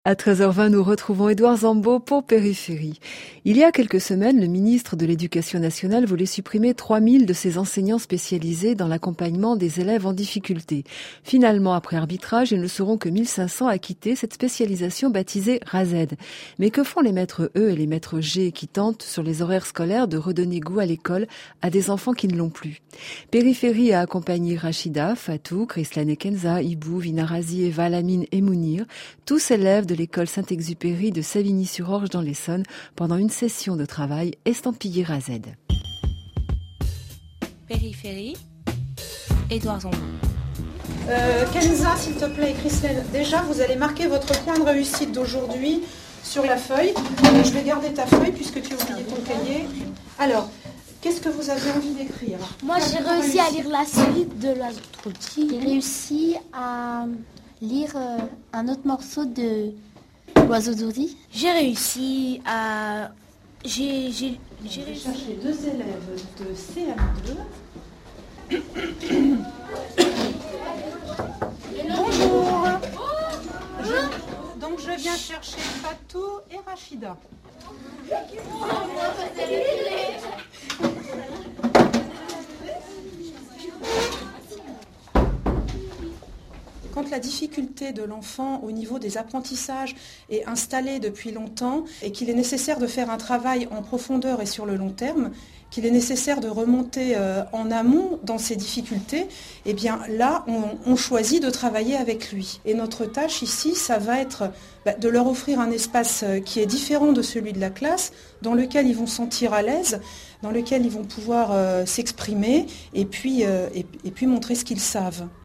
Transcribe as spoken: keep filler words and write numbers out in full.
À treize heures vingt, nous retrouvons Édouard Zambo pour Périphérie. Il y a quelques semaines, le ministre de l'Éducation nationale voulait supprimer trois mille de ses enseignants spécialisés dans l'accompagnement des élèves en difficulté. Finalement, après arbitrage, ils ne seront que mille cinq cents à quitter cette spécialisation baptisée RASED. Mais que font les maîtres E et les maîtres G qui tentent, sur les horaires scolaires, de redonner goût à l'école à des enfants qui ne l'ont plus? Périphérie a accompagné Rachida, Fatou, Krislan et Kenza, Ibou, Vinarazi, Eva, Lamine et Mounir, tous élèves de l'école Saint-Exupéry de Savigny-sur-Orge dans l'Essonne pendant une session de travail estampillée RASED. Périphérie, Édouard Zambo. Euh, Kenza, s'il te plaît, et Krislan, déjà vous allez marquer votre point de réussite d'aujourd'hui sur la feuille. Euh, je vais garder ta feuille puisque tu as oublié ton cahier. Alors, qu'est-ce que vous avez envie d'écrire? Moi, j'ai réussi à lire la suite de la Trotti. J'ai réussi à lire euh, un autre morceau de L'Oiseau d'Ourdi. J'ai réussi à... J'ai, j'ai, j'ai réussi à chercher deux élèves de C M deux. Bonjour. Je, donc je viens chercher Fatou et Rachida. Quand la difficulté de l'enfant au niveau des apprentissages est installée depuis longtemps et qu'il est nécessaire de faire un travail en profondeur et sur le long terme, qu'il est nécessaire de remonter euh, en amont dans ces difficultés, eh bien là, on, on choisit de travailler avec lui. Et notre tâche ici, ça va être bah, de leur offrir un espace qui est différent de celui de la classe, dans lequel ils vont se sentir à l'aise, dans lequel ils vont pouvoir euh, s'exprimer et puis, euh, et, et puis montrer ce qu'ils savent.